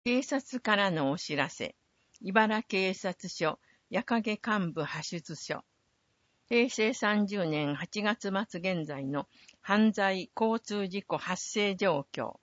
警察からのお知らせ。茨警察署、矢影幹部派出所。平成30年8月末現在の犯罪交通事故発生状況。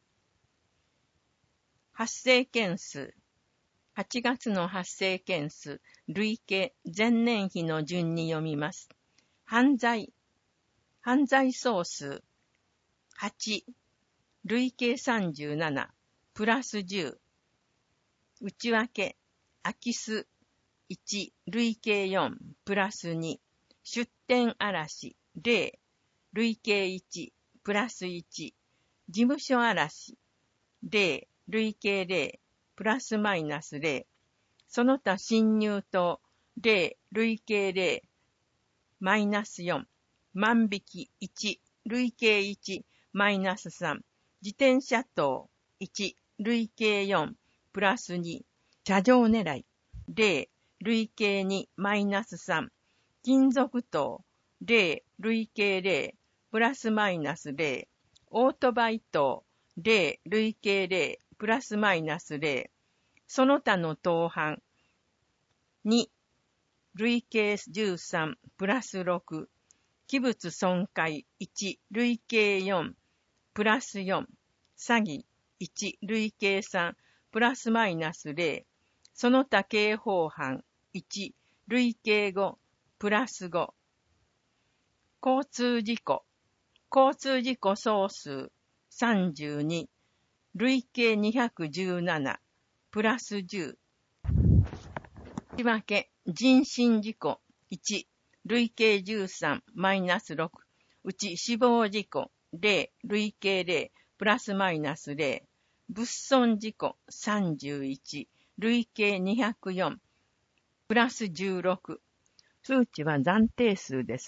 発生件数。8月の発生件数、累計前年比の順に読みます。犯罪総数。8。累計37。プラス10。内訳、空き巣、1、累計4、プラス2、出店嵐、0、累計1、プラス1、事務所嵐、0、累計0、プラスマイナス0、その他侵入等、0、累計0、マイナス4、万引き1、累計1、マイナス3、自転車等、1、累計4、プラス2、車上狙い、0、累計2、マイナス3、金属等、0、累計0、プラスマイナス0、オートバイ等、0、累計0、プラスマイナス0、その他の当犯、2、累計13、プラス6、器物損壊1、累計4、プラス4、詐欺1、累計3、プラスマイナス0、その他刑法犯1、累計5、プラス5。交通事故総数32、累計217、プラス10。内訳、人身事故1、累計13、マイナス6、うち死亡事故0、累計0、プラスマイナス0、物損事故31、累計204、プラス16。数値は暫定数です。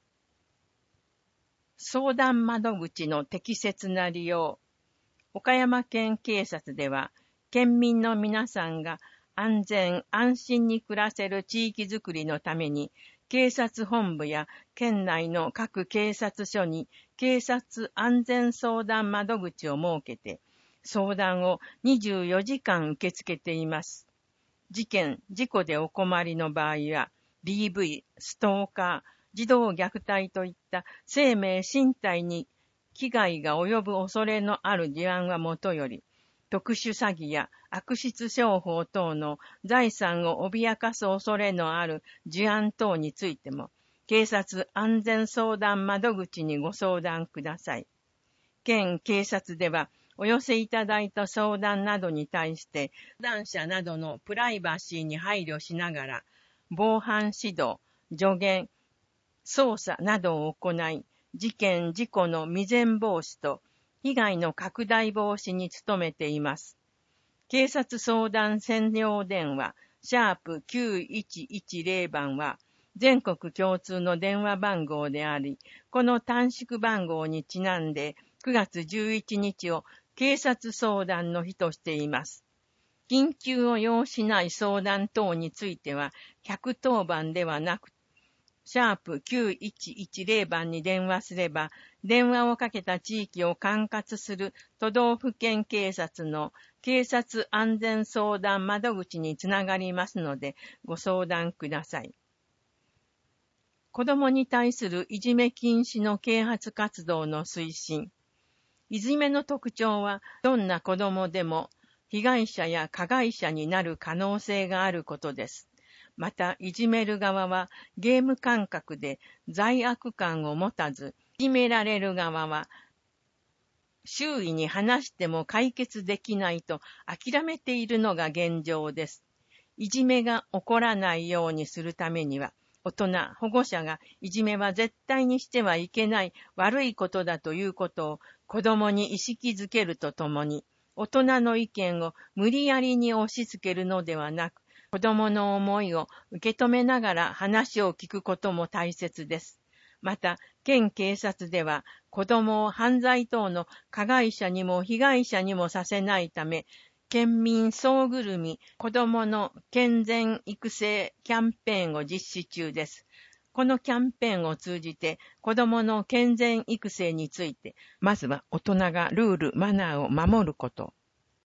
相談窓口の適切な利用。岡山県警察では、県民の皆さんが安全・安心に暮らせる地域づくりのために、警察本部や県内の各警察署に警察安全相談窓口を設けて、相談を24時間受け付けています。事件・事故でお困りの場合は、DV、ストーカー、児童虐待といった生命身体に危害が及ぶ恐れのある事案はもとより、特殊詐欺や悪質商法等の財産を脅かす恐れのある事案等についても、警察安全相談窓口にご相談ください。県警察では、お寄せいただいた相談などに対して、相談者などのプライバシーに配慮しながら、防犯指導、助言、捜査などを行い、事件・事故の未然防止と被害の拡大防止に努めています。警察相談専用電話、#9110 番は、全国共通の電話番号であり、この短縮番号にちなんで9月11日を警察相談の日としています。緊急を要しない相談等については、110番ではなく、#9110 番に電話すれば、電話をかけた地域を管轄する都道府県警察の警察安全相談窓口につながりますので、ご相談ください。子どもに対するいじめ禁止の啓発活動の推進。いじめの特徴は、どんな子どもでも被害者や加害者になる可能性があることです。また、いじめる側はゲーム感覚で罪悪感を持たず、いじめられる側は周囲に話しても解決できないと諦めているのが現状です。いじめが起こらないようにするためには、大人、保護者がいじめは絶対にしてはいけない悪いことだということを子供に意識づけるとともに、大人の意見を無理やりに押し付けるのではなく、子供の思いを受け止めながら話を聞くことも大切です。また、県警察では、子供を犯罪等の加害者にも被害者にもさせないため、県民総ぐるみ子供の健全育成キャンペーンを実施中です。このキャンペーンを通じて子供の健全育成について、まずは大人がルール・マナーを守ること。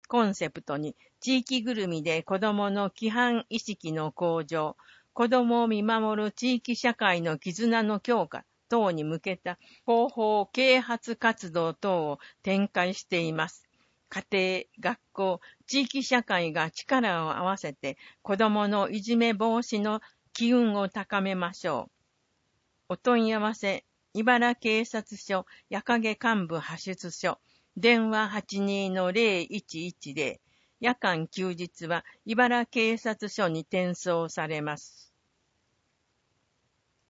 コンセプトに、地域ぐるみで子どもの規範意識の向上、子どもを見守る地域社会の絆の強化等に向けた広報啓発活動等を展開しています。家庭、学校、地域社会が力を合わせて子どものいじめ防止の機運を高めましょう。お問い合わせ、茨警察署矢影幹部派出所、電話 82-0110、夜間休日は茨警察署に転送されます。